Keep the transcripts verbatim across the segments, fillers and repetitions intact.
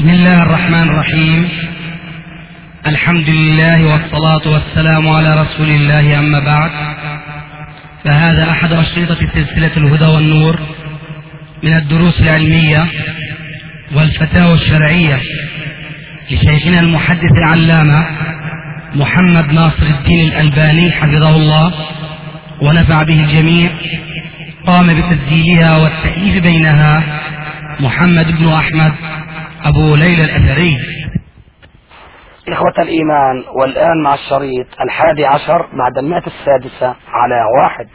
بسم الله الرحمن الرحيم. الحمد لله والصلاة والسلام على رسول الله، أما بعد، فهذا أحد أشرطة سلسلة الهدى والنور من الدروس العلمية والفتاوى الشرعية لشيخنا المحدث العلامة محمد ناصر الدين الألباني حفظه الله ونفع به الجميع. قام بتسجيلها والتأليف بينها محمد بن أحمد أبو ليلى الأثري. إخوة الإيمان، والآن مع الشريط الحادي عشر بعد المئة السادسة على واحد.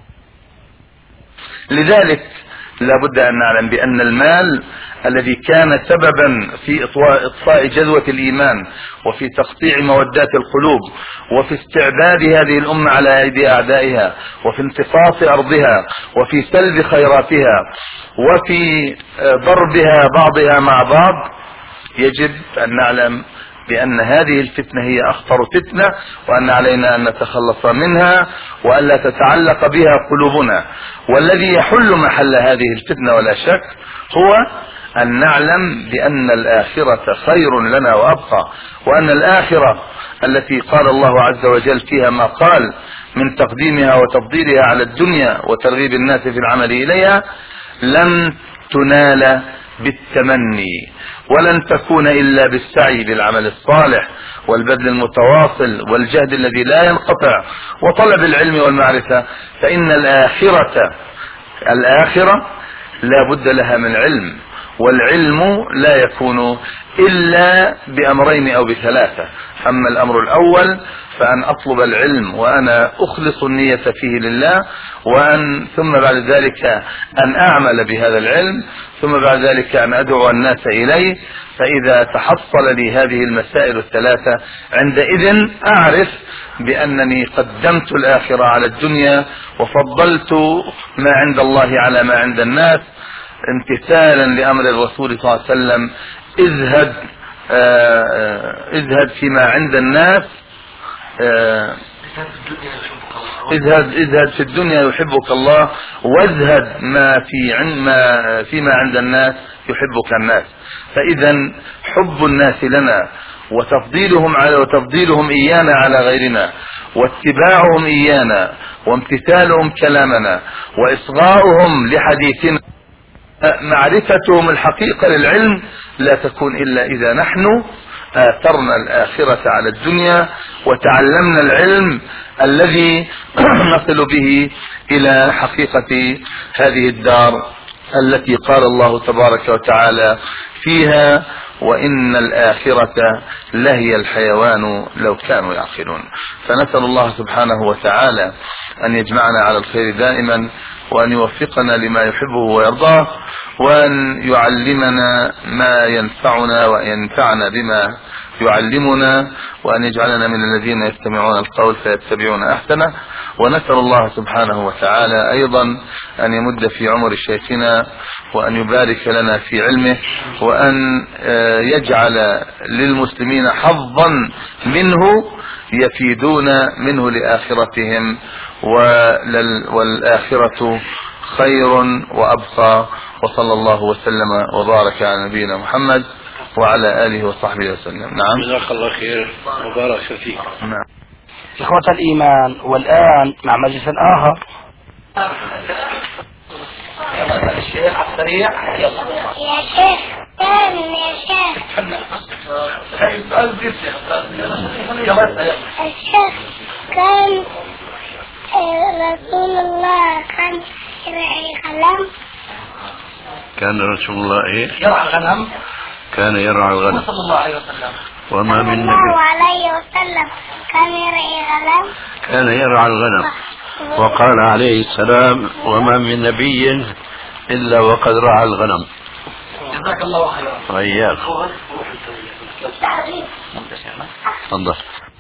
لذلك لا بد أن نعلم بأن المال الذي كان سببا في إطفاء جذوة الإيمان وفي تقطيع مودات القلوب وفي استعباد هذه الأمة على أيدي أعدائها وفي امتصاص أرضها وفي سلب خيراتها وفي ضربها بعضها مع بعض، يجب أن نعلم بأن هذه الفتنة هي أخطر فتنة، وأن علينا أن نتخلص منها وأن لا تتعلق بها قلوبنا. والذي يحل محل هذه الفتنة ولا شك هو أن نعلم بأن الآخرة خير لنا وأبقى، وأن الآخرة التي قال الله عز وجل فيها ما قال من تقديمها وتفضيلها على الدنيا وترغيب الناس في العمل إليها لن تنال بالتمني، ولن تكون إلا بالسعي بالعمل الصالح والبذل المتواصل والجهد الذي لا ينقطع وطلب العلم والمعرفة. فإن الآخرة الآخرة لا بد لها من علم، والعلم لا يكون إلا بأمرين أو بثلاثة. أما الأمر الأول فأن أطلب العلم وأنا أخلص النية فيه لله، وأن ثم بعد ذلك أن أعمل بهذا العلم، ثم بعد ذلك أن أدعو الناس إليه. فإذا تحصل لي هذه المسائل الثلاثة عندئذ أعرف بأنني قدمت الآخرة على الدنيا وفضلت ما عند الله على ما عند الناس، امتثالا لأمر الرسول صلى الله عليه وسلم: اذهب اذهب فيما عند الناس، اذهب اذهب في الدنيا يحبك الله، واذهب ما في عند ما فيما عند الناس يحبك الناس. فإذا حب الناس لنا وتفضيلهم على وتفضيلهم إيانا على غيرنا واتباعهم إيانا وامتثالهم كلامنا وإصغاؤهم لحديثنا، معرفتهم الحقيقة للعلم لا تكون إلا إذا نحن آثرنا الآخرة على الدنيا وتعلمنا العلم الذي نصل به إلى حقيقة هذه الدار التي قال الله تبارك وتعالى فيها: وإن الآخرة لهي الحيوان لو كانوا يعقلون. فنسأل الله سبحانه وتعالى أن يجمعنا على الخير دائما، وأن يوفقنا لما يحبه ويرضاه، وأن يعلمنا ما ينفعنا وينفعنا بما يعلمنا، وأن يجعلنا من الذين يستمعون القول فيتبعون أحسنه. ونسأل الله سبحانه وتعالى أيضا أن يمد في عمر شيخنا، وأن يبارك لنا في علمه، وأن يجعل للمسلمين حظا منه يفيدون منه لآخرتهم، والآخرة خير وأبقى. وصلى الله وسلم وبارك على نبينا محمد وعلى آله وصحبه وسلم. نعم، جزاك الله خير وبارك فيك. نعم. إخوة الإيمان، والآن مع مجلس آخر. الشيخ على السريع. يا شيخ كان يا شيخ الشيخ كان رسول الله كان يرعى الغنم. كان رسول الله إيه؟ يرعى الغنم. كان يرعى الغنم صلى الله عليه وسلم. وما من صلى نبي الله عليه وسلم كان يرعى الغنم. كان يرعى الغنم. وقال عليه السلام: وما من نبي إلا وقد رعى الغنم. جزاك الله خيرا. وإياك. تفضل.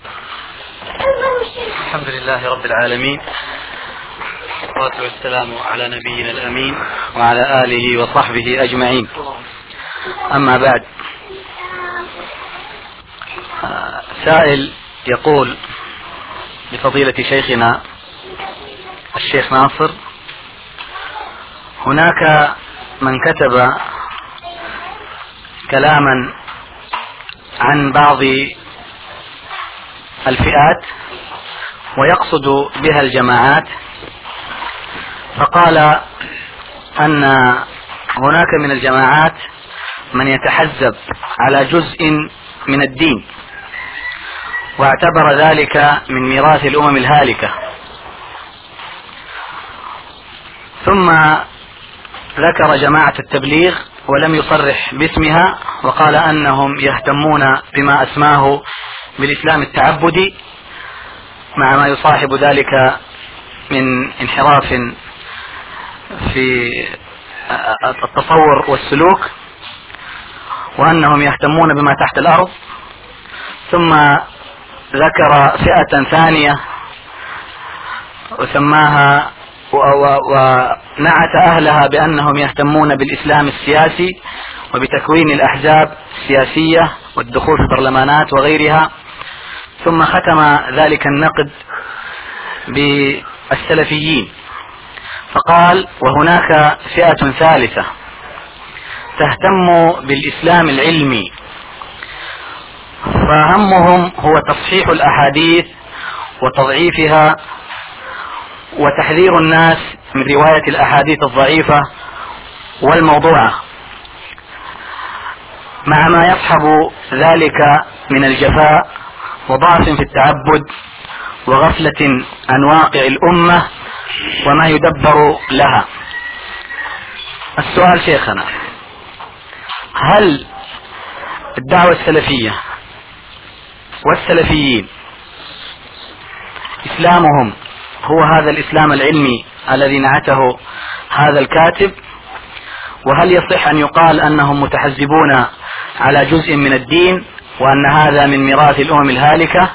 الحمد لله رب العالمين، والصلاة والسلام على نبينا الأمين وعلى آله وصحبه أجمعين. أما بعد، سائل يقول لفضيلة شيخنا الشيخ ناصر: هناك من كتب كلاما عن بعض الفئات ويقصد بها الجماعات، فقال أن هناك من الجماعات من يتحزب على جزء من الدين، واعتبر ذلك من ميراث الأمم الهالكة. ثم ذكر جماعة التبليغ ولم يصرح باسمها، وقال أنهم يهتمون بما أسماه بالإسلام التعبدي، مع ما يصاحب ذلك من انحراف في التصور والسلوك، وأنهم يهتمون بما تحت الأرض. ثم ذكر فئة ثانية وسماها ونعت أهلها بأنهم يهتمون بالإسلام السياسي وبتكوين الأحزاب السياسية والدخول في البرلمانات وغيرها. ثم ختم ذلك النقد بالسلفيين، فقال: وهناك فئة ثالثة تهتم بالإسلام العلمي، فهمهم هو تصحيح الأحاديث وتضعيفها وتحذير الناس من رواية الأحاديث الضعيفة والموضوعة، مع ما يصحب ذلك من الجفاء وضعف في التعبد وغفلة عن واقع الأمة وما يدبر لها. السؤال شيخنا: هل الدعوة السلفية والسلفيين إسلامهم هو هذا الإسلام العلمي الذي نعته هذا الكاتب؟ وهل يصح أن يقال أنهم متحزبون على جزء من الدين وأن هذا من ميراث الأمم الهالكة،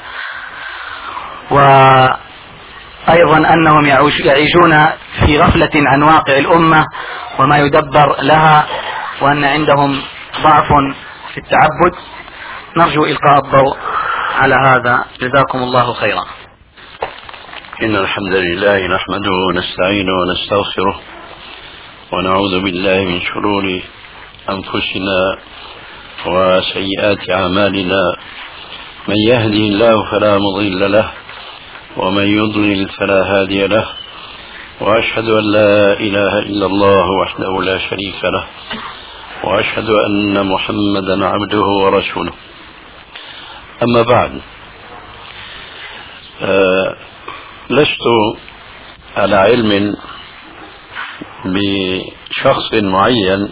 وأيضا أنهم يعيشون في غفلة عن واقع الأمة وما يدبر لها، وأن عندهم ضعف في التعبد؟ نرجو إلقاء الضوء على هذا، جزاكم الله خيرا. إن الحمد لله نحمده ونستعينه ونستغفره ونعوذ بالله من شرور أنفسنا وسيئات أعمالنا، من يهدي الله فلا مضل له ومن يضلل فلا هادي له، وأشهد أن لا إله إلا الله وحده لا شريك له، وأشهد أن محمدا عبده ورسوله. أما بعد، أه لست على علم بشخص معين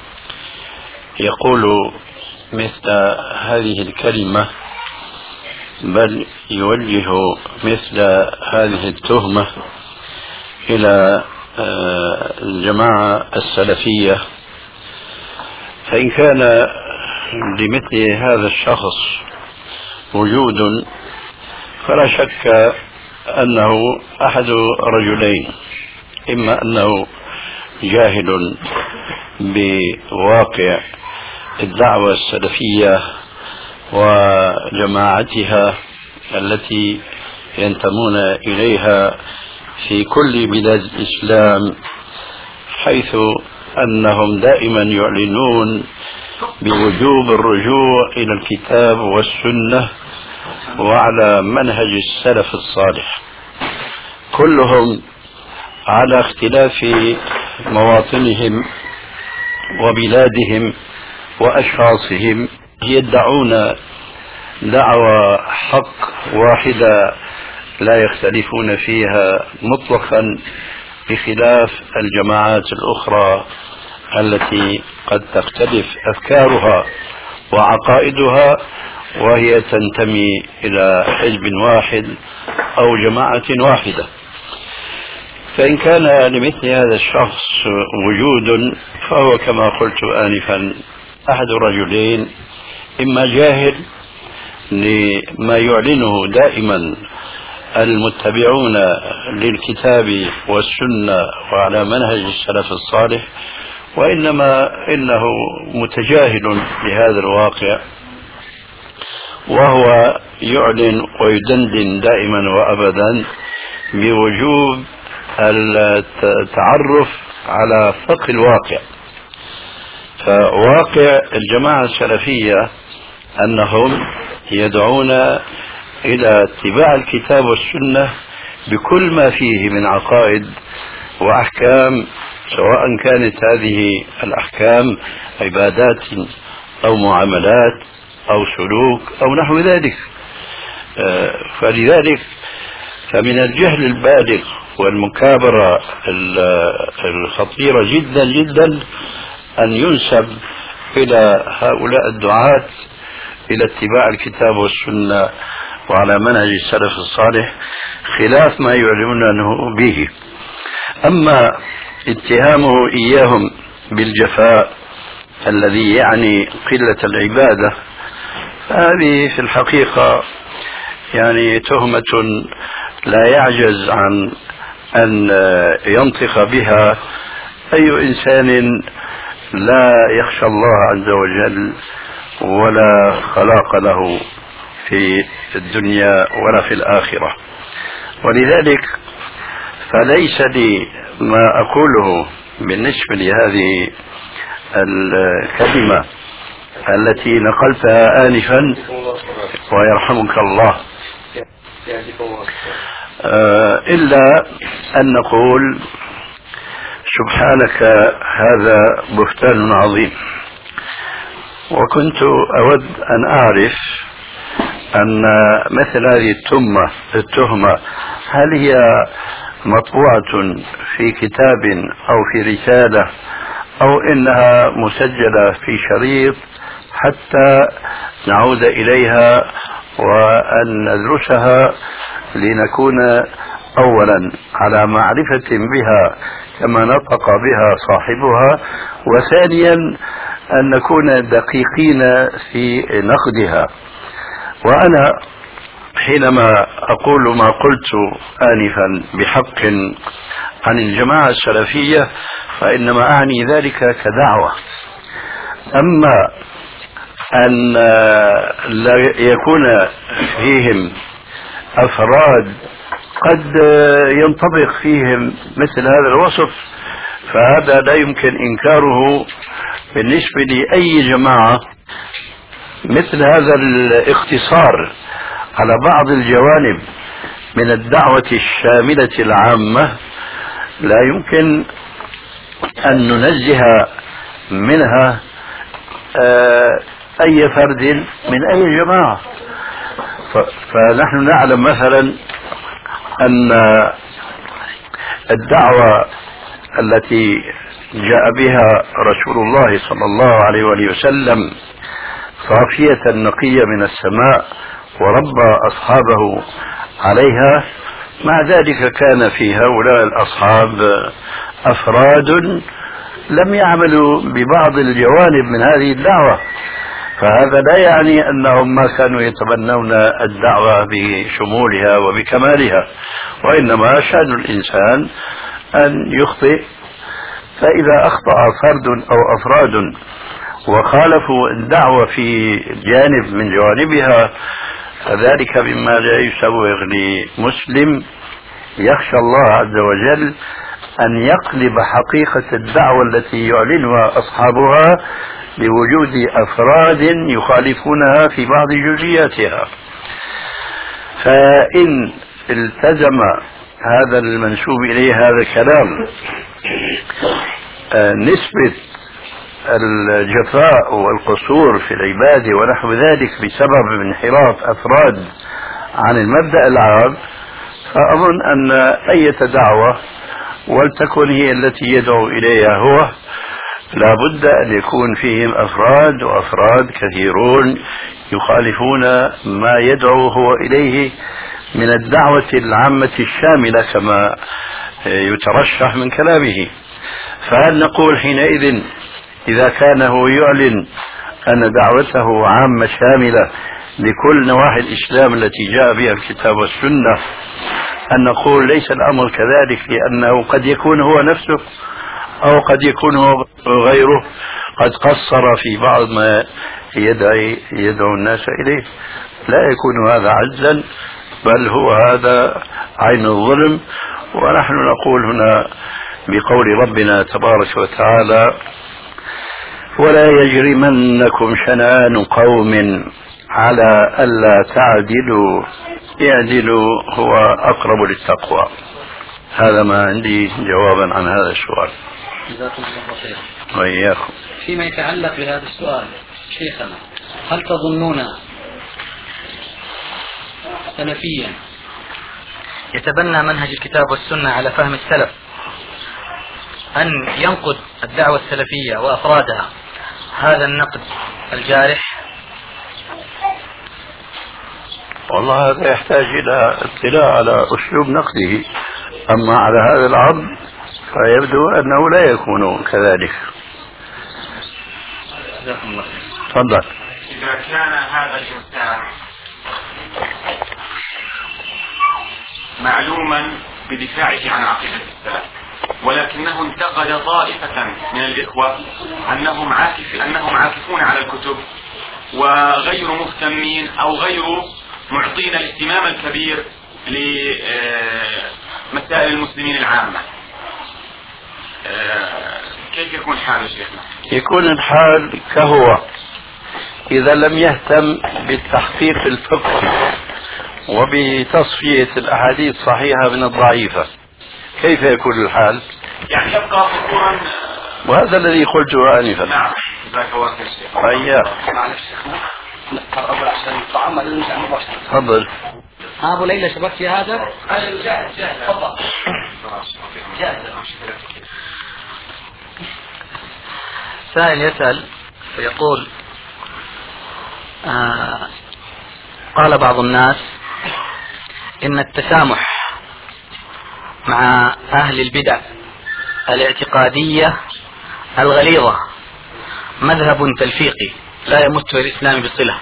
يقول مثل هذه الكلمة، بل يوجه مثل هذه التهمة إلى الجماعة السلفية. فإن كان لمثل هذا الشخص وجود فلا شك أنه أحد رجلين: إما أنه جاهل بواقع الدعوة السلفية وجماعتها التي ينتمون إليها في كل بلاد الإسلام، حيث أنهم دائما يعلنون بوجوب الرجوع إلى الكتاب والسنة وعلى منهج السلف الصالح، كلهم على اختلاف مواطنهم وبلادهم وأشخاصهم يدعون دعوى حق واحدة لا يختلفون فيها مطلقا، بخلاف الجماعات الأخرى التي قد تختلف أفكارها وعقائدها وهي تنتمي إلى حزب واحد أو جماعة واحدة. فإن كان لمثل هذا الشخص وجود فهو كما قلت آنفا أحد الرجلين: إما جاهل لما يعلنه دائما المتبعون للكتاب والسنة وعلى منهج السلف الصالح، وإنما إنه متجاهل لهذا الواقع، وهو يعلن ويدندن دائما وأبدا بوجوب التعرف على فقه الواقع. فواقع الجماعة السلفية أنهم يدعون إلى اتباع الكتاب والسنة بكل ما فيه من عقائد وأحكام، سواء كانت هذه الأحكام عبادات أو معاملات أو سلوك أو نحو ذلك. فلذلك فمن الجهل البالغ والمكابرة الخطيرة جدا جدا أن ينسب إلى هؤلاء الدعاة إلى اتباع الكتاب والسنة وعلى منهج السلف الصالح خلاف ما يعلمونه به. أما اتهامه إياهم بالجفاء الذي يعني قلة العبادة، فهذه في الحقيقة يعني تهمة لا يعجز عن أن ينطق بها أي إنسان لا يخشى الله عز وجل ولا خلاق له في الدنيا ولا في الآخرة. ولذلك فليس لي ما أقوله بالنسبة لهذه الكلمة التي نقلتها آنفا ويرحمك الله إلا أن نقول سبحانك هذا بهتان عظيم. وكنت أود أن أعرف أن مثل هذه التهمة التهمة هل هي مطبوعة في كتاب أو في رسالة أو إنها مسجلة في شريط حتى نعود إليها وأن ندرسها لنكون أولا على معرفة بها كما نطق بها صاحبها، وثانيا أن نكون دقيقين في نقدها. وأنا حينما أقول ما قلت آنفا بحق عن الجماعة السلفية فإنما أعني ذلك كدعوة. أما أن لا يكون فيهم أفراد قد ينطبق فيهم مثل هذا الوصف فهذا لا يمكن إنكاره بالنسبة لأي جماعة. مثل هذا الاختصار على بعض الجوانب من الدعوة الشاملة العامة لا يمكن أن ننزه منها أي فرد من أي جماعة. فنحن نعلم مثلا أن الدعوة التي جاء بها رسول الله صلى الله عليه وآله وسلم صافية نقية من السماء وربى أصحابه عليها، مع ذلك كان في هؤلاء الأصحاب أفراد لم يعملوا ببعض الجوانب من هذه الدعوة. فهذا لا يعني أنهم ما كانوا يتبنون الدعوة بشمولها وبكمالها، وإنما شأن الإنسان أن يخطئ. فإذا أخطأ فرد أو أفراد وخالفوا الدعوة في جانب من جوانبها فذلك مما لا يسوغ لمسلم يخشى الله عز وجل أن يقلب حقيقة الدعوة التي يعلنها أصحابها لوجود أفراد يخالفونها في بعض جزئياتها. فإن التزم هذا المنسوب إليه هذا الكلام نسبة الجفاء والقصور في العبادة ونحو ذلك بسبب انحراف أفراد عن المبدأ العام، فأظن أن أي دعوة ولتكن هي التي يدعو إليها هو لا بد أن يكون فيهم أفراد وأفراد كثيرون يخالفون ما يدعو هو إليه من الدعوة العامة الشاملة كما يترشح من كلامه. فهل نقول حينئذ إذا كان هو يعلن أن دعوته عامة شاملة لكل نواحي الإسلام التي جاء بها الكتاب والسنة أن نقول ليس الأمر كذلك، لأنه قد يكون هو نفسه أو قد يكون هو غيره قد قصر في بعض ما يدعي يدعو الناس إليه؟ لا يكون هذا عجزا، بل هو هذا عين الظلم. ونحن نقول هنا بقول ربنا تبارك وتعالى: ولا يجرمنكم شنآن قوم على ألا تعدلوا اعدلوا هو أقرب للتقوى. هذا ما عندي جوابا عن هذا السؤال. جزاكم الله خيرا. وإياكم. فيما يتعلق بهذا السؤال شيخنا، هل تظنون سلفيا يتبنى منهج الكتاب والسنة على فهم السلف أن ينقد الدعوة السلفية وأفرادها هذا النقد الجارح؟ والله هذا يحتاج إلى اطلاع على أسلوب نقده، أما على هذا العرض فيبدو أنه لا يكون كذلك. جزاكم الله. تفضل. إذا كان هذا الإنسان معلوما بدفاعه عن عقيدة السلف، ولكنه انتقد طائفة من الإخوة أنهم عاكف أنهم عاكفون على الكتب وغير مهتمين أو غير معطين الاهتمام الكبير لمسائل المسلمين العامة، كيف يكون حال شيخنا؟ يكون الحال كهو إذا لم يهتم بالتحقيق الفقهي وبتصفية الأحاديث الصحيحة من الضعيفة، كيف يكون الحال؟ يعني يبقى فطورا. وهذا الذي قلته آنفا. نعم. جزاك الله خير شيخ. أياه. معلش شيخنا. أول عشان الطعام اللي مش عم بشرب. تفضل. أبو ليلى شبكت في هذا؟ جاهز جاهز. تفضل. جاهز. سائل يسأل ويقول آه قال بعض الناس إن التسامح مع أهل البدع الاعتقادية الغليظة مذهب تلفيقي لا يمت الإسلام بصلة،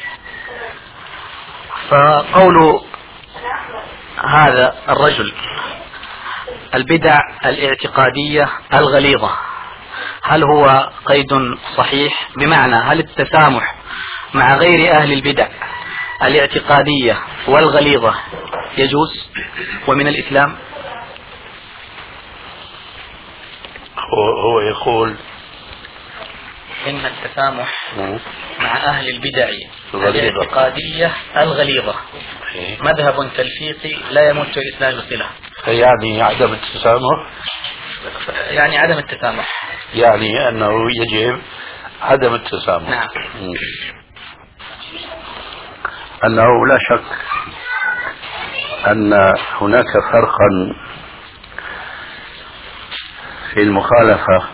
فقول هذا الرجل البدع الاعتقادية الغليظة هل هو قيد صحيح؟ بمعنى هل التسامح مع غير أهل البدع الاعتقادية والغليظة يجوز ومن الإسلام؟ هو يقول إن التسامح مع أهل البدع الاعتقادية الغليظة مذهب تلفيقي لا يمت الإسلام بصلة. يعني عدم التسامح، يعني عدم التسامح، يعني أنه يجب عدم التسامح. نعم. أنه لا شك أن هناك فرقا في المخالفة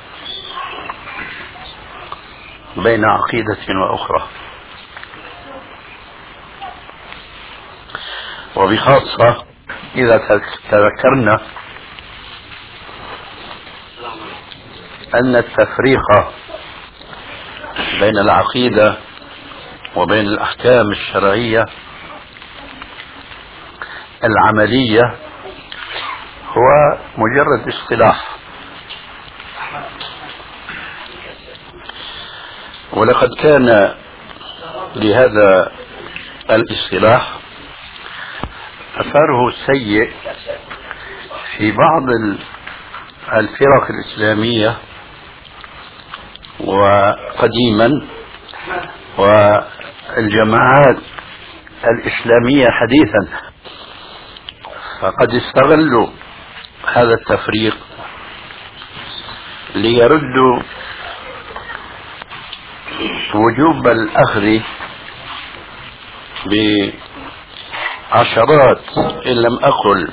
بين عقيدة وأخرى، وبخاصة إذا تذكرنا أن التفريق بين العقيدة وبين الأحكام الشرعية العملية هو مجرد اصطلاح، ولقد كان لهذا الاصطلاح أثره السيء في بعض الفرق الإسلامية وقديما والجماعات الإسلامية حديثا، فقد استغلوا هذا التفريق ليردوا وجوب الأخذ بعشرات إن لم أقل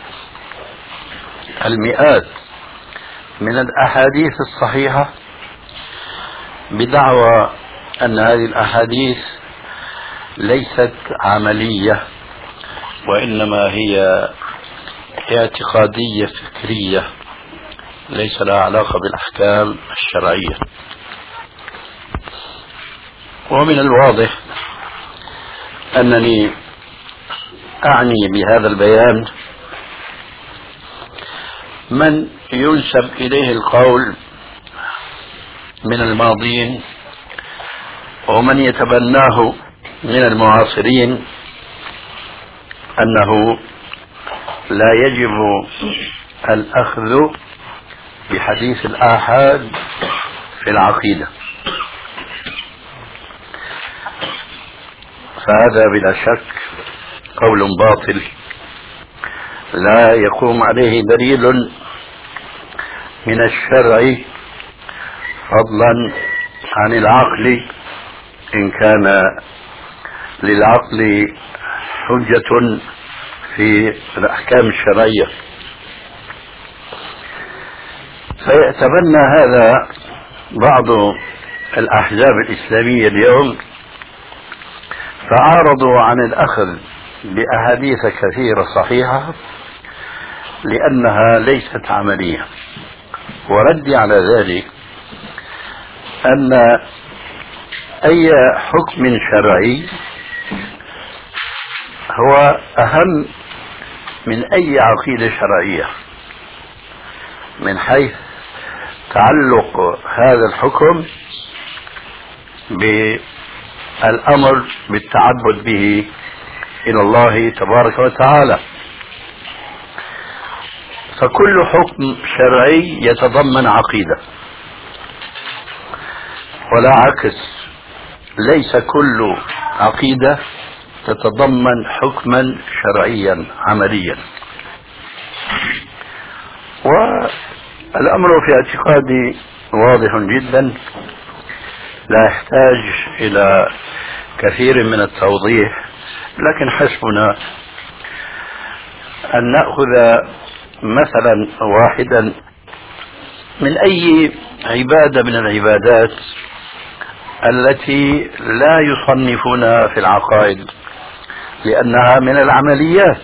المئات من الأحاديث الصحيحة بدعوى أن هذه الأحاديث ليست عملية وإنما هي اعتقادية فكرية ليس لها علاقة بالأحكام الشرعية. ومن الواضح أنني أعني بهذا البيان من ينسب إليه القول من الماضين ومن يتبناه من المعاصرين أنه لا يجب الأخذ بحديث الآحاد في العقيدة، فهذا بلا شك قول باطل لا يقوم عليه دليل من الشرع فضلا عن العقل، إن كان للعقل حجة في الأحكام الشرعية. فيتبنى هذا بعض الأحزاب الإسلامية اليوم، فعارضوا عن الأخذ بأحاديث كثيرة صحيحة لأنها ليست عملية. وردي على ذلك أن أي حكم شرعي هو أهم من أي عقيدة شرعية، من حيث تعلق هذا الحكم بالأمر بالتعبد به إلى الله تبارك وتعالى. فكل حكم شرعي يتضمن عقيدة، ولا عكس، ليس كل عقيدة تتضمن حكما شرعيا عمليا. والأمر في اعتقادي واضح جدا، لا يحتاج إلى كثير من التوضيح، لكن حسبنا أن نأخذ مثلا واحدا من أي عبادة من العبادات التي لا يصنفونها في العقائد لأنها من العمليات.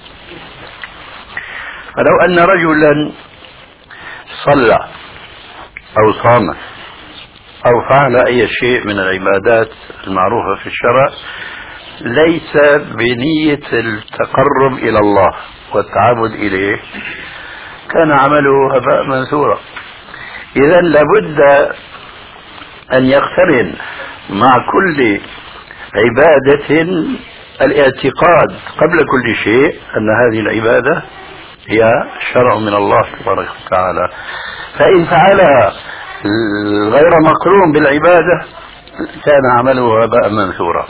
فلو أن رجلا صلى أو صام أو فعل أي شيء من العبادات المعروفة في الشرع ليس بنية التقرب إلى الله والتعبد إليه، كان عمله هباء منثورا. إذن لابد أن يقترن مع كل عبادة الاعتقاد قبل كل شيء أن هذه العبادة هي شرع من الله تبارك وتعالى، فإن فعلها غير مقرون بالعبادة كان عمله هباء منثورا.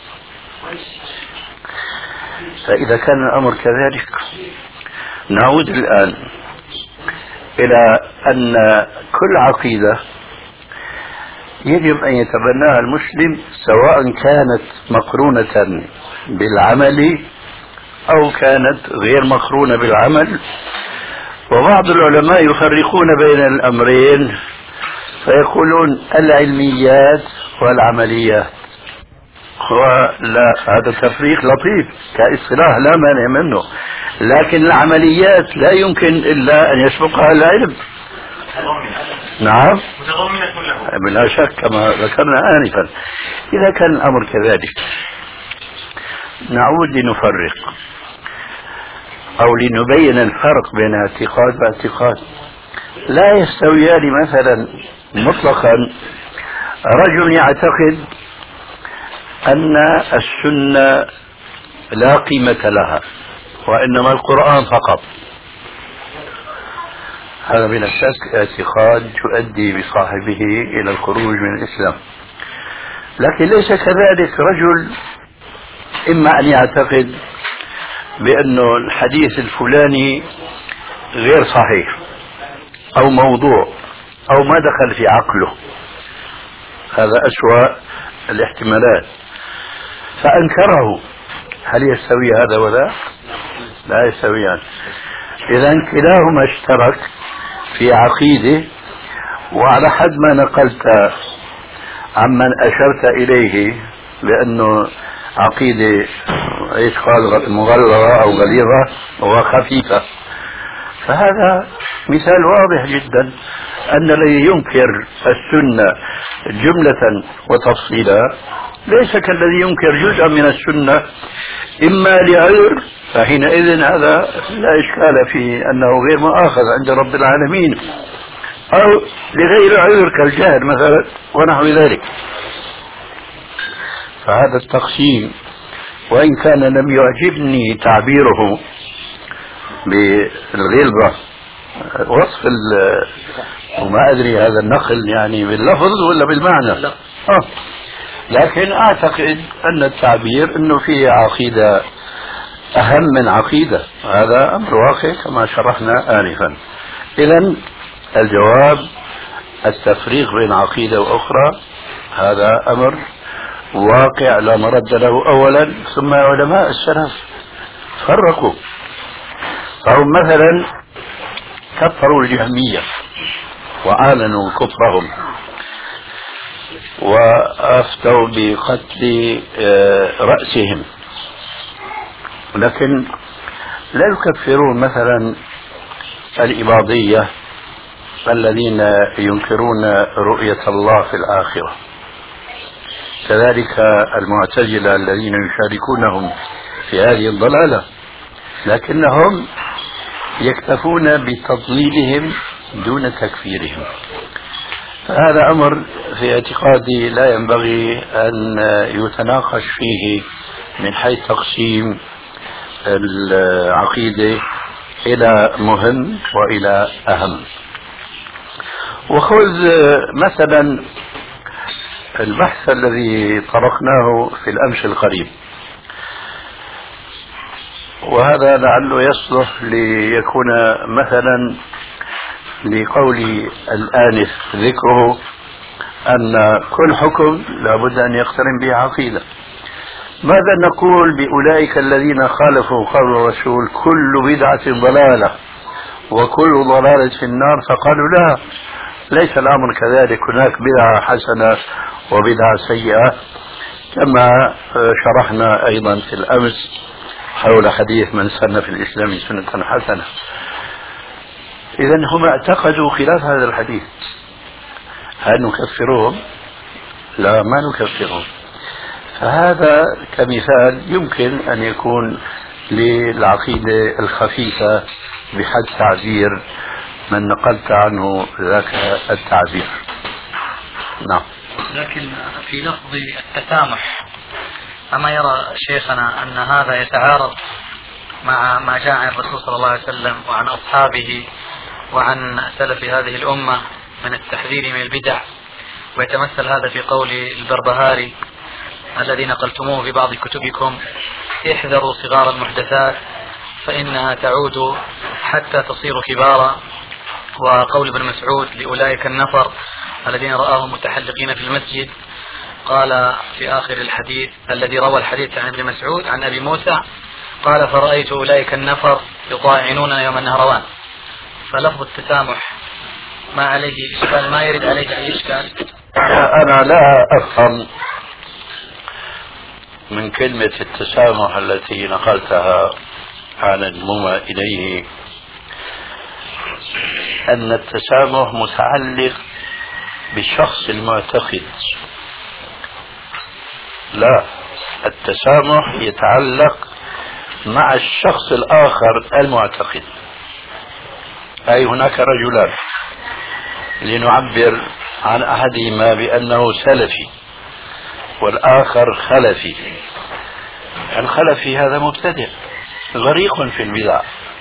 فإذا كان الأمر كذلك نعود الآن إلى أن كل عقيدة يجب أن يتبناها المسلم سواء كانت مقرونة بالعمل أو كانت غير مقرونة بالعمل. وبعض العلماء يفرقون بين الأمرين فيقولون العلميات والعمليات، ولا هذا تفريق لطيف كاصطلاح لا مانع منه، لكن العمليات لا يمكن إلا أن يسبقها العلم. نعم بلا شك كما ذكرنا آنفا. إذا كان الأمر كذلك نعود لنفرق أو لنبين الفرق بين اعتقاد واعتقاد. لا يستويان مثلا مطلقا رجل يعتقد أن السنة لا قيمة لها وإنما القرآن فقط، هذا بلا شك اعتقاد يؤدي بصاحبه إلى الخروج من الإسلام. لكن ليس كذلك رجل إما أن يعتقد بأن الحديث الفلاني غير صحيح أو موضوع أو ما دخل في عقله، هذا أسوأ الاحتمالات، فأنكره. هل يستوي هذا ولا لا يستويان؟ إذن كلاهما اشترك في عقيدة. وعلى حد ما نقلت عمن أشرت إليه بأنه عقيدة ايش قال مغلظة أو غليظة وخفيفة، فهذا مثال واضح جدا أن الذي ينكر السنة جملة وتفصيلا ليس كالذي ينكر جزءا من السنة إما لعذر، فحينئذ هذا لا إشكال في أنه غير مؤاخذ عند رب العالمين، أو لغير عذر كالجهل مثلا ونحو ذلك. فهذا التقسيم وإن كان لم يعجبني تعبيره بالغلظة وصف وما أدري هذا النقل يعني باللفظ ولا بالمعنى، آه. لكن أعتقد أن التعبير أنه فيه عقيدة أهم من عقيدة، هذا أمر واقع كما شرحنا آنفا. إذن الجواب التفريق بين عقيدة وأخرى هذا أمر واقع لا مرد له أولا، ثم علماء السلف فرقوا، فهم مثلا كفروا الجهمية وأعلنوا كفرهم وأفتوا بقتل رأسهم، لكن لا يكفرون مثلا الإباضية الذين ينكرون رؤية الله في الآخرة، كذلك المعتزلة الذين يشاركونهم في هذه الضلالة، لكنهم يكتفون بتضليلهم دون تكفيرهم. فهذا أمر في اعتقادي لا ينبغي أن يتناقش فيه من حيث تقسيم العقيدة إلى مهم وإلى أهم. وخذ مثلا البحث الذي طرقناه في الأمس القريب، وهذا لعله يصلح ليكون مثلا لقول الآنف ذكره أن كل حكم لابد أن يقترن به عقيدة. ماذا نقول بأولئك الذين خالفوا قول الرسول كل بدعة ضلالة وكل ضلالة في النار؟ فقالوا لا، ليس الأمر كذلك، هناك بدعة حسنة وبدعة سيئة، كما شرحنا أيضا في الأمس حول حديث من سن في الإسلام سنة حسنة. إذن هم اعتقدوا خلاف هذا الحديث، هل نكفرهم؟ لا، ما نكفرهم. فهذا كمثال يمكن أن يكون للعقيدة الخفيفة بحد تعبير من نقلت عنه ذاك التعبير. نعم. لكن في لفظ التسامح، أما يرى شيخنا أن هذا يتعارض مع ما جاء عن الرسول صلى الله عليه وسلم وعن أصحابه وعن سلف هذه الأمة من التحذير من البدع، ويتمثل هذا في قول البربهاري الذي نقلتموه في بعض كتبكم: احذروا صغار المحدثات فإنها تعود حتى تصير كبارا، وقول ابن مسعود لأولئك النفر الذين رآهم متحلقين في المسجد، قال في آخر الحديث الذي روى الحديث عن ابن مسعود عن أبي موسى قال: فرأيت أولئك النفر يطاعنون يوم النهروان. فلفظ التسامح ما عليه إشكال، ما يرد عليه أي إشكال. أنا لا أفهم من كلمة التسامح التي نقلتها عن المومى إليه أن التسامح متعلق بالشخص المعتقد. لا، التسامح يتعلق مع الشخص الآخر المعتقد. أي هناك رجلان لنعبر عن أحدهما بأنه سلفي والآخر خلفي. الخلفي هذا مبتدع غريق في البدع،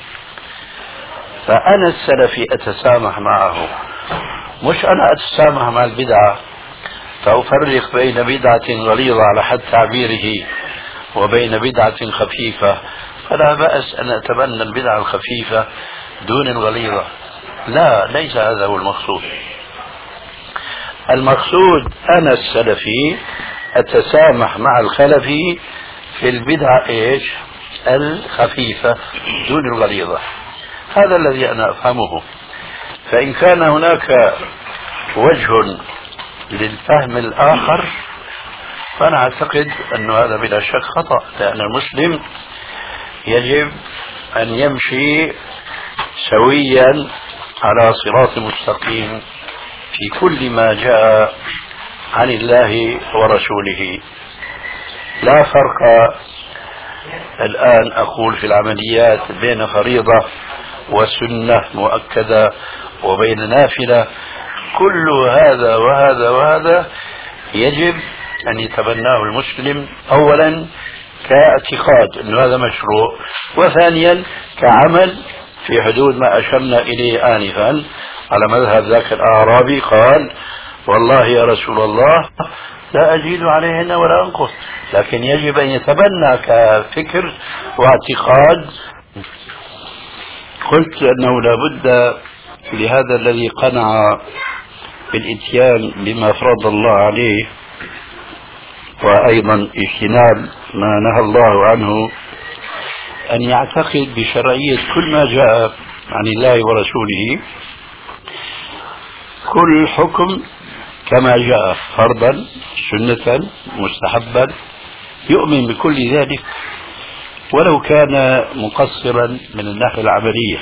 فأنا السلفي أتسامح معه، مش أنا أتسامح مع البدعة فأفرق بين بدعة غليظة على حد تعبيره وبين بدعة خفيفة. فلا بأس أن أتبنى البدعة الخفيفة دون الغليظة، لا، ليس هذا هو المقصود. المقصود أنا السلفي أتسامح مع الخلفي في البدعة إيش؟ الخفيفة دون الغليظة. هذا الذي أنا أفهمه. فإن كان هناك وجه للفهم الآخر فأنا أعتقد أن هذا بلا شك خطأ، لأن المسلم يجب أن يمشي سويا على صراط مستقيم في كل ما جاء عن الله ورسوله. لا فرق الآن أقول في العمليات بين فريضة وسنة مؤكدة وبين نافلة. كل هذا وهذا وهذا يجب أن يتبناه المسلم، أولا كاعتقاد أن هذا مشروع، وثانيا كعمل في حدود ما أشرنا إليه آنفا على مذهب ذاك الأعرابي قال: والله يا رسول الله لا أزيد عليهن ولا أنقص، لكن يجب أن يتبنى كفكر واعتقاد. قلت أنه لا بد لهذا الذي قنع بالإتيان بما فرض الله عليه وأيضا اجتناب ما نهى الله عنه أن يعتقد بشرعية كل ما جاء عن الله ورسوله، كل حكم كما جاء فرضا سنة مستحبا، يؤمن بكل ذلك ولو كان مقصرا من الناحية العملية.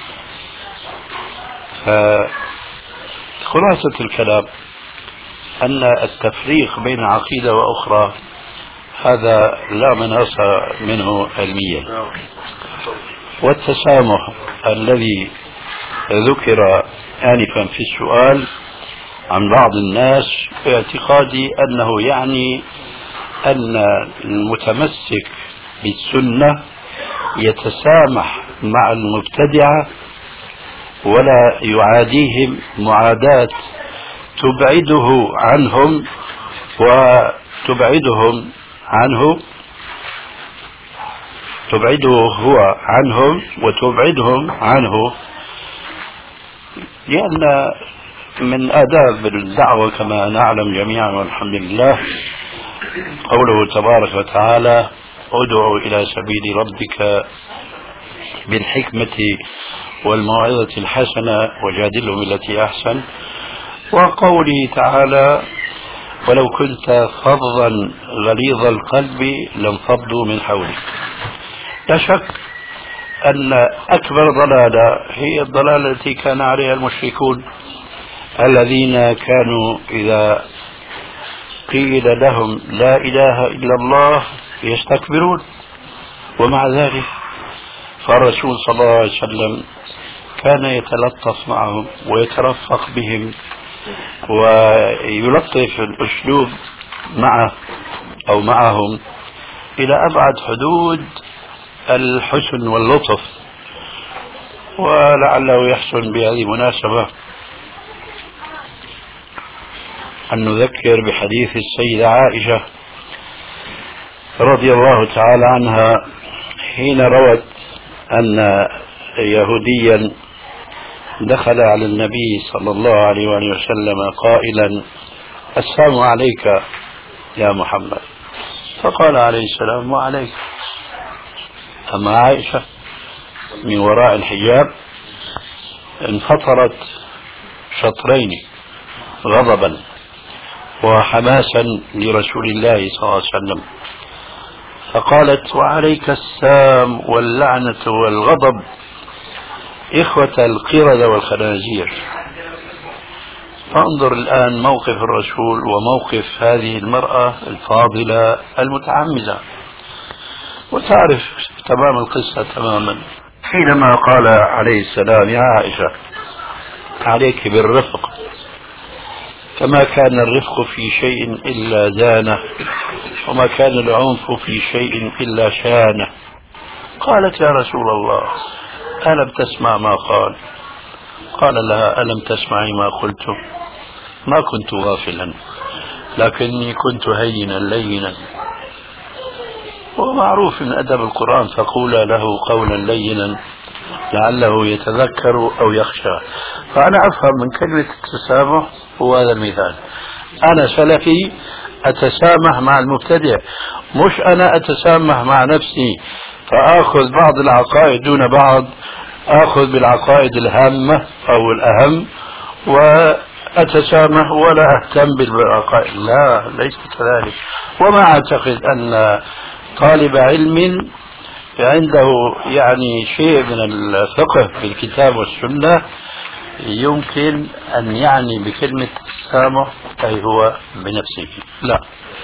فخلاصة الكلام أن التفريق بين عقيدة وأخرى هذا لا مناص منه علميا. والتسامح الذي ذكر آنفا في السؤال عن بعض الناس باعتقادي أنه يعني أن المتمسك بالسنة يتسامح مع المبتدعة ولا يعاديهم معاداة تبعده عنهم وتبعدهم عنه تبعده هو عنهم وتبعدهم عنه، لأن من آداب الدعوة كما نعلم جميعا والحمد لله قوله تبارك وتعالى: ادعو إلى سبيل ربك بالحكمة والموعظة الحسنة وجادلهم بالتي أحسن، وقوله تعالى: ولو كنت فظا غليظ القلب لانفضوا من حولك. لا شك أن أكبر ضلالة هي الضلالة التي كان عليها المشركون الذين كانوا إذا قيل لهم لا إله إلا الله يستكبرون، ومع ذلك فالرسول صلى الله عليه وسلم كان يتلطف معهم ويترفق بهم ويلطف الأسلوب معه أو معهم إلى أبعد حدود الحسن واللطف. ولعله يحسن بهذه المناسبة أن نذكر بحديث السيدة عائشة رضي الله تعالى عنها حين روت أن يهوديا دخل على النبي صلى الله عليه وآله وسلم قائلا: السلام عليك يا محمد، فقال عليه السلام: وعليك. أما عائشة من وراء الحجاب انفطرت شطرين غضبا وحماسا لرسول الله صلى الله عليه وسلم، فقالت: وعليك السام واللعنة والغضب إخوة القردة والخنازير. فانظر الآن موقف الرسول وموقف هذه المرأة الفاضلة المتعمدة، وتعرف تمام القصة تماما. حينما قال عليه السلام: يا عائشة عليك بالرفق، فما كان الرفق في شيء إلا زانه، وما كان العنف في شيء إلا شانه. قالت: يا رسول الله ألم تسمع ما قال؟ قال لها: ألم تسمعي ما قلت؟ ما كنت غافلا، لكني كنت هينا لينا. ومعروف من أدب القرآن: فقولا له قولا لينا لعله يتذكر أو يخشى. فأنا أفهم من كلمة التسامح هو هذا المثال. أنا سلفي أتسامح مع المبتدع، مش أنا أتسامح مع نفسي فأخذ بعض العقائد دون بعض، أخذ بالعقائد الهامة أو الأهم وأتسامح ولا أهتم بالعقائد. لا، ليس كذلك. وما أعتقد أن طالب علم عنده يعني شيء من الفقه في الكتاب والسنة يمكن أن يعني بكلمة التسامح أي هو بنفسه. لا.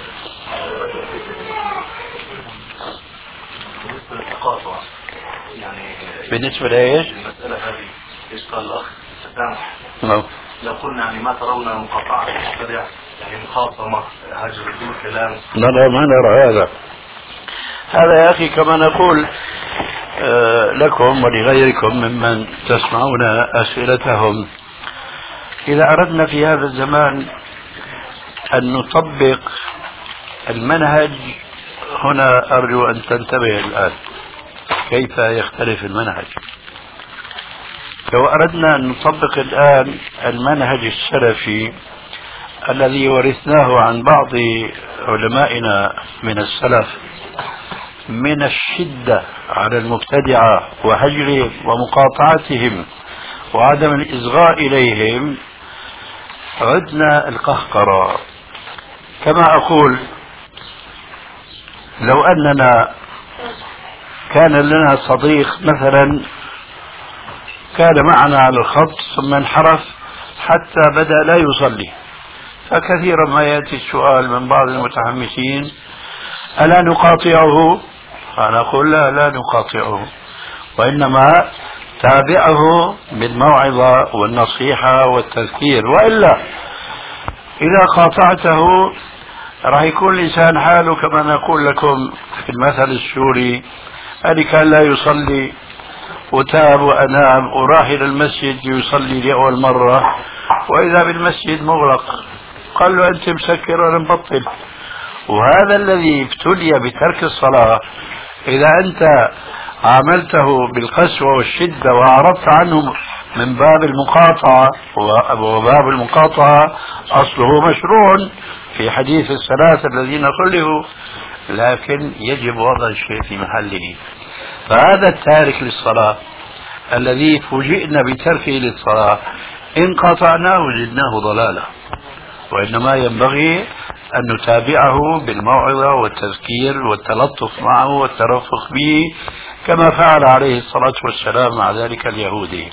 بالنسبة لإيش؟ المسألة هذه إيش قال الأخ التسامح؟ نعم. لو قلنا يعني ما ترون مقاطعة المبتدع يعني مخاصمة هجر بدون كلام. لا لا ما نرى هذا. هذا يا أخي كما نقول آه لكم ولغيركم ممن تسمعون أسئلتهم، إذا أردنا في هذا الزمان أن نطبق المنهج هنا أرجو أن تنتبه الآن كيف يختلف المنهج. لو أردنا أن نطبق الآن المنهج السلفي الذي ورثناه عن بعض علمائنا من السلف من الشدة على المبتدعة وهجرهم ومقاطعتهم وعدم الإصغاء إليهم، عدنا القهقرة. كما أقول لو أننا كان لنا صديق مثلا كان معنا على الخط ثم انحرف حتى بدأ لا يصلي، فكثيرا ما يأتي السؤال من بعض المتحمسين: ألا نقاطعه؟ أنا أقول لا، لا نقاطعه، وإنما تابعه بالموعظة والنصيحة والتذكير، وإلا إذا قاطعته راح يكون الإنسان حاله كما نقول لكم في المثل السوري: أنا كان لا يصلي وتاب وأنام وراح إلى المسجد يصلي لأول مرة وإذا بالمسجد مغلق، قال له أنت مسكر وأنا مبطل. وهذا الذي ابتلي بترك الصلاة إذا أنت عاملته بالقسوة والشدة وأعرضت عنه من باب المقاطعة، وباب المقاطعة أصله مشروع في حديث الثلاثة الذين خلفوا، لكن يجب وضع الشيء في محله. فهذا التارك للصلاة الذي فوجئنا بتركه للصلاة إن قاطعناه زدناه ضلالا، وإنما ينبغي أن نتابعه بالموعظة والتذكير والتلطف معه والترفق به كما فعل عليه الصلاة والسلام مع ذلك اليهودي.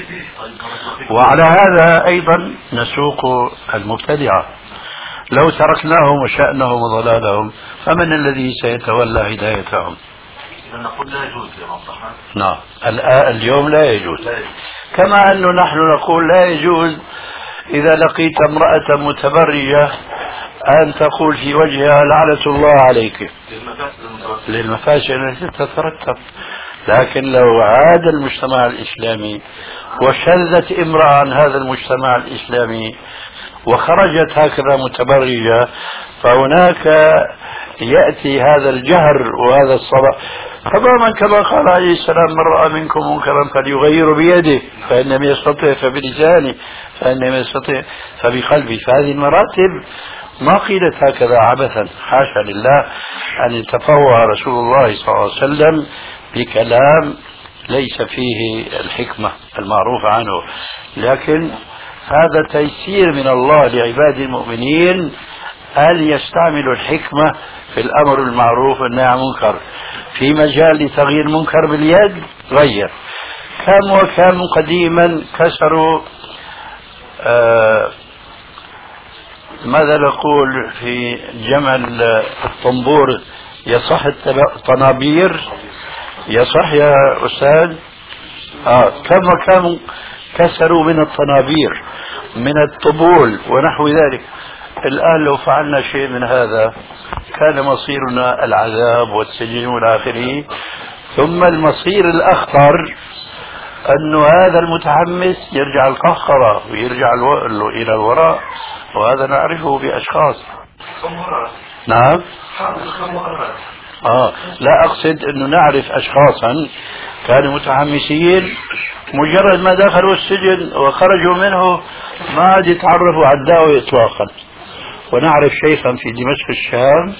وعلى هذا أيضا نسوق المبتدعة. لو تركناهم وشأنهم وضلالهم فمن الذي سيتولى هدايتهم؟ نقول لا يجوز يا مصطفى. نعم، اليوم لا يجوز. لا يجوز. كما أنه نحن نقول لا يجوز إذا لقيت امرأة متبرجة أن تقول في وجهها لعنة الله عليك للمفاسد التي تترتب. لكن لو عاد المجتمع الإسلامي وشذت امرأة عن هذا المجتمع الإسلامي وخرجت هكذا متبرجة، فهناك يأتي هذا الجهر وهذا الصلاة تماما كما قال عليه السلام: من رأى منكم منكرا فليغير بيده فإن لم يستطع فبلسانه فإن لم يستطع فبقلبه. فهذه المراتب ما قيلت هكذا عبثا، حاشا لله أن يتفوه رسول الله صلى الله عليه وسلم بكلام ليس فيه الحكمة المعروفة عنه، لكن هذا تيسير من الله لعباد المؤمنين أن يستعملوا الحكمة في الأمر المعروف والنهي عن المنكر. في مجال لتغيير منكر باليد غير. كم وكم قديما كسروا آه ماذا نقول في جمع الطنبور، يصح الطنابير، يصح يا أستاذ؟ آه كم وكم كسروا من الطنابير من الطبول ونحو ذلك. الآن لو فعلنا شيء من هذا كان مصيرنا العذاب والسجن والآخره. ثم المصير الأخطر أن هذا المتحمس يرجع القهقرة ويرجع إلى الوراء، وهذا نعرفه بأشخاص. نعم آه لا أقصد أنه نعرف أشخاصا كانوا متحمسين مجرد ما دخلوا السجن وخرجوا منه ما عاد يتعرفوا على الدعوة إطلاقا. ونعرف شيخا في دمشق الشام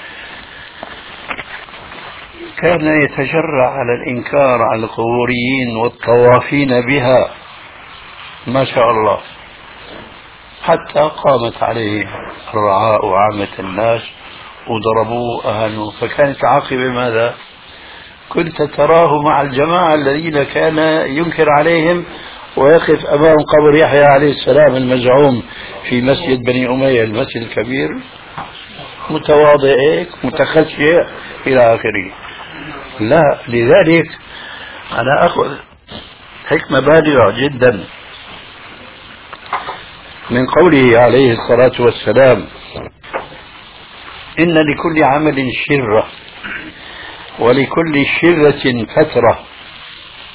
كان يتجرأ على الإنكار على القبوريين والطوافين بها ما شاء الله، حتى قامت عليه الرعاء وعامة الناس وضربوه أهانوه. فكانت عاقبة ماذا؟ كنت تراه مع الجماعة الذين كان ينكر عليهم ويقف أمام قبر يحيى عليه السلام المزعوم في مسجد بني أمية المسجد الكبير متواضع متخشع إلى آخره. لا، لذلك أنا أخذ حكمة بالغة جدا من قوله عليه الصلاة والسلام: إن لكل عمل شرة ولكل شرة فترة،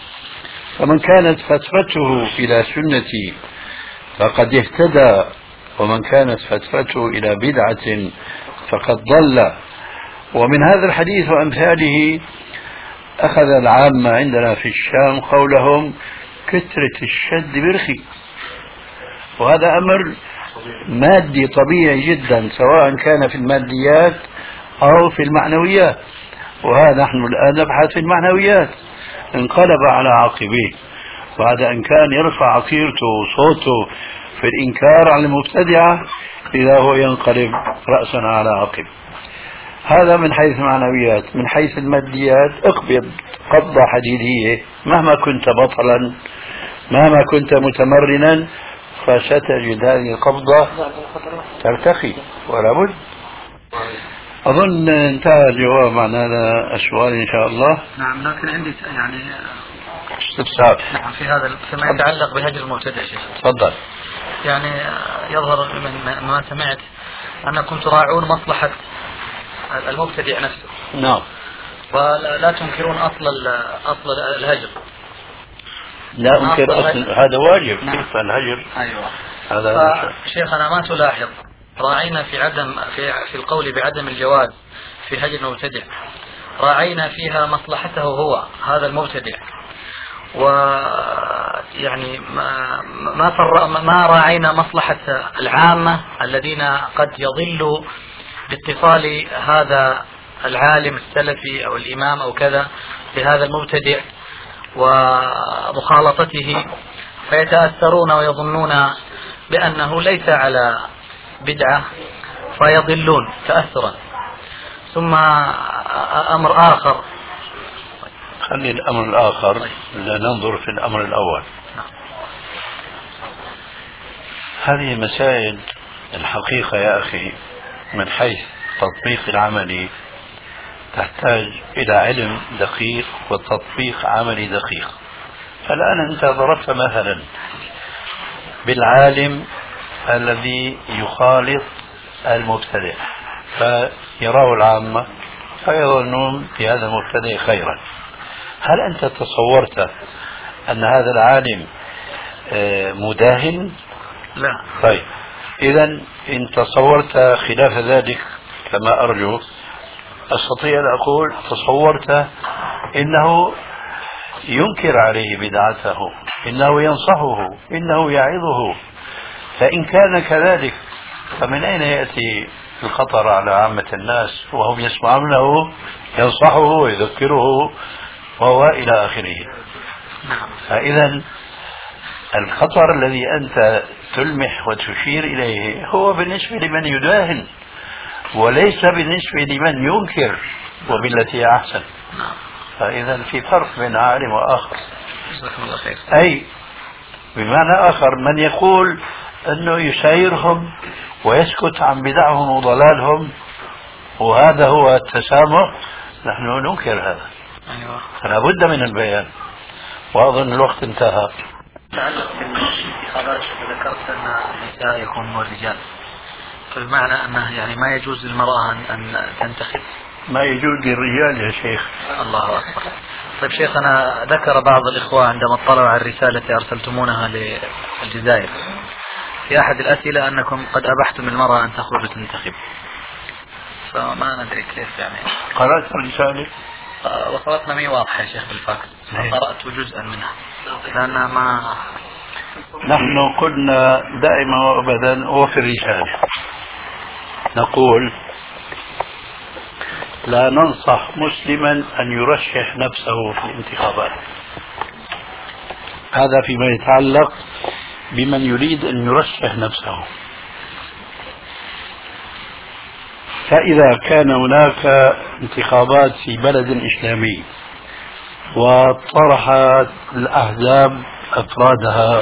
فمن كانت فترته إلى سنتي فقد اهتدى ومن كانت فترته إلى بدعة فقد ضل. ومن هذا الحديث وأمثاله أخذ العامة عندنا في الشام قولهم كثرة الشد برخي، وهذا أمر مادي طبيعي جدا سواء كان في الماديات أو في المعنويات، وهذا نحن الآن نبحث في المعنويات. انقلب على عقبيه بعد أن كان يرفع عقيرته وصوته في الإنكار على المبتدعة، إذا هو ينقلب رأسا على عقب. هذا من حيث المعنويات. من حيث الماديات اقبض قبضة حديدية مهما كنت بطلا، مهما كنت متمرنا، فستجد هذه القبضة ترتخي ولا بد. أظن انتهى الجواب عن هذا السؤال إن شاء الله. نعم، لكن عندي يعني استفسار. نعم في هذا فيما يتعلق بهجر المبتدع شيخ. تفضل. يعني يظهر من ما سمعت أنكم تراعون مصلحة المبتدع نفسه. نعم. ولا تنكرون أصل أصل الهجر. لا أنكر أصل، هذا واجب. نعم. كيف الهجر؟ أيوة. هذا شيخنا ما تلاحظ راعينا في عدم في في القول بعدم الجواز في هجر المبتدع، راعينا فيها مصلحته هو هذا المبتدع، ويعني ما ما فر ما راعينا مصلحة العامة الذين قد يضلوا باتصال هذا العالم السلفي أو الإمام أو كذا بهذا المبتدع ومخالطته، فيتأثرون ويظنون بأنه ليس على بدعة فيضلون تأثرا. ثم أمر آخر، خلي الأمر الآخر لننظر في الأمر الأول. هذه مسائل الحقيقة يا أخي من حيث تطبيق العملي تحتاج إلى علم دقيق وتطبيق عملي دقيق. فالآن أنت ضربت مثلا بالعالم الذي يخالط المبتدع فيراه العامة فيظنون بهذا المبتدع خيرا. هل أنت تصورت أن هذا العالم مداهن؟ لا. طيب إذا إن تصورت خلاف ذلك كما أرجو، أستطيع أن أقول تصورت إنه ينكر عليه بدعته، إنه ينصحه، إنه يعظه. فإن كان كذلك فمن أين يأتي الخطر على عامة الناس وهم يسمعونه ينصحه ويذكره وهو إلى آخره؟ فإذا الخطر الذي أنت تلمح وتشير إليه هو بالنسبة لمن يداهن، وليس بالنسبة لمن ينكر وبالتي أحسن. فإذا في فرق بين عالم وآخر. أي بمعنى آخر من يقول أنه يسايرهم ويسكت عن بدعهم وضلالهم وهذا هو التسامح، نحن ننكر هذا. فلا بد من البيان. وأظن الوقت انتهى. تعلق بالانتخابات ذكرت أن النساء يكونون الرجال، فبمعنى أنه يعني ما يجوز للمرأة أن تنتخب. ما يجوز للرجال يا شيخ. الله أكبر. طيب شيخنا، ذكر بعض الإخوة عندما اطلعوا على الرسالة التي أرسلتمونها للجزائر في أحد الأسئلة أنكم قد أبحتم المرأة أن تخرج تنتخب، فما ندري كيف يعني. قرأت الرسالة؟ وصلتنا مي واضحة يا شيخ بالفاكس، قرأت جزءا منها لأنها ما. نحن قلنا دائما وأبدا وفي الرسالة نقول لا ننصح مسلما أن يرشح نفسه في الانتخابات. هذا فيما يتعلق بمن يريد أن يرشح نفسه. فإذا كان هناك انتخابات في بلد إسلامي وطرحت الأحزاب أفرادها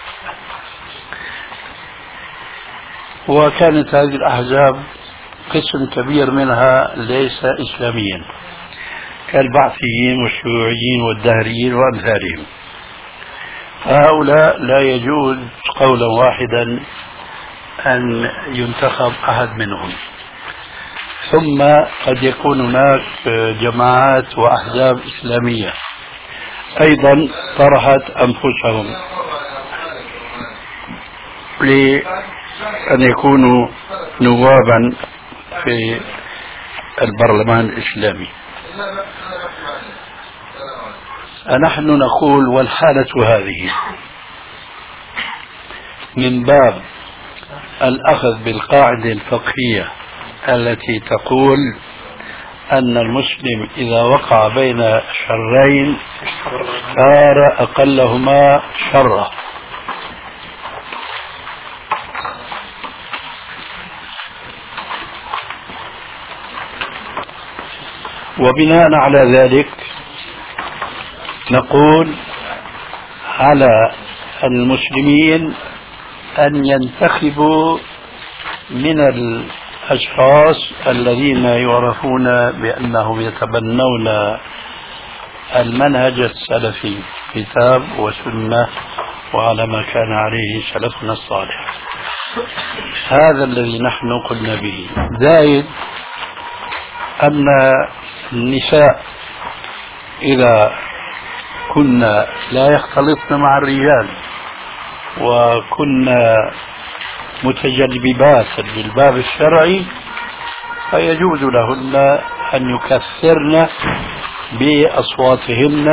وكانت هذه الأحزاب قسم كبير منها ليس إسلاميا كالبعثيين والشيوعيين والدهريين وأمثالهم، هؤلاء لا يجوز قولا واحدا أن ينتخب أحد منهم. ثم قد يكون هناك جماعات وأحزاب إسلامية أيضا طرحت أنفسهم أن يكونوا نوابا في البرلمان الإسلامي. نحن نقول والحالة هذه من باب الأخذ بالقاعدة الفقهية التي تقول أن المسلم إذا وقع بين شرين صار أقلهما شرا. وبناء على ذلك نقول على المسلمين أن ينتخبوا من الأشخاص الذين يعرفون بأنهم يتبنون المنهج السلفي كتاب وسنة وعلى ما كان عليه سلفنا الصالح. هذا الذي نحن قلنا به. زائد أن النساء إذا كنا لا يختلطن مع الرجال وكنا متجنبات بالباب الشرعي فيجوز لهن أن يكثرن بأصواتهن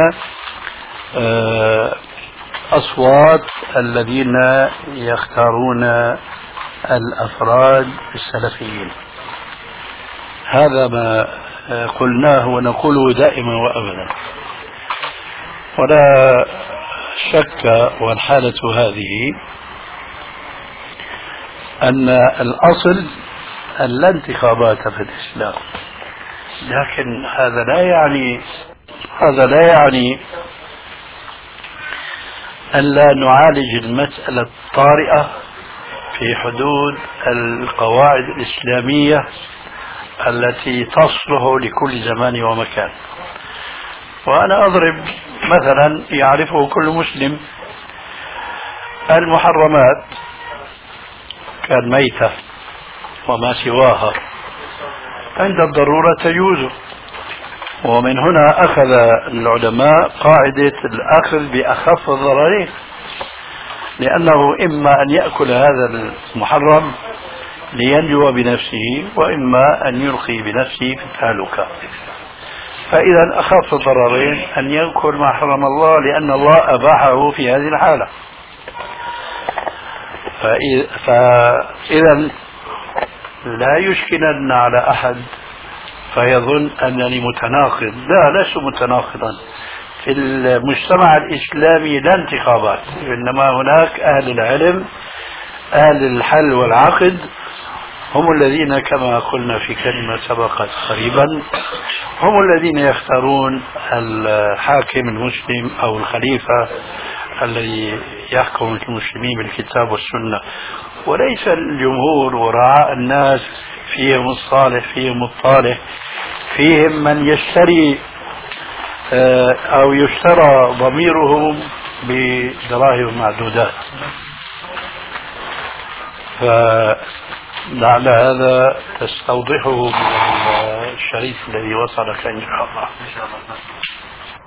أصوات الذين يختارون الأفراد السلفيين. هذا ما قلناه ونقوله دائما وأبدا، ولا شك والحالة هذه أن الأصل لا انتخابات في الإسلام، لكن هذا لا يعني هذا لا يعني أن لا نعالج المسألة الطارئة في حدود القواعد الإسلامية التي تصلح لكل زمان ومكان. وأنا أضرب مثلا يعرفه كل مسلم، المحرمات كان ميتة وما سواها عند الضرورة تجوز، ومن هنا أخذ العلماء قاعدة الأخذ بأخف الضررين، لأنه إما أن يأكل هذا المحرم لينجو بنفسه وإما أن يلقي بنفسه في التهلكة. فإذا أخف الضررين أن يأكل ما حرم الله لأن الله أباحه في هذه الحالة. فإذا لا يشكلن على أحد فيظن أنني متناقض. لا، لست متناقضا. في المجتمع الإسلامي لا انتخابات، إنما هناك أهل العلم أهل الحل والعقد هم الذين كما قلنا في كلمة سبقت قريبا هم الذين يختارون الحاكم المسلم أو الخليفة الذي يحكم المسلمين بالكتاب والسنة، وليس الجمهور وراء الناس فيهم الصالح فيهم الطالح، فيهم من يشتري أو يشترى ضميرهم بدراهم معدودات. فلعل هذا تستوضحه من الشريط الذي وصلك إن شاء الله.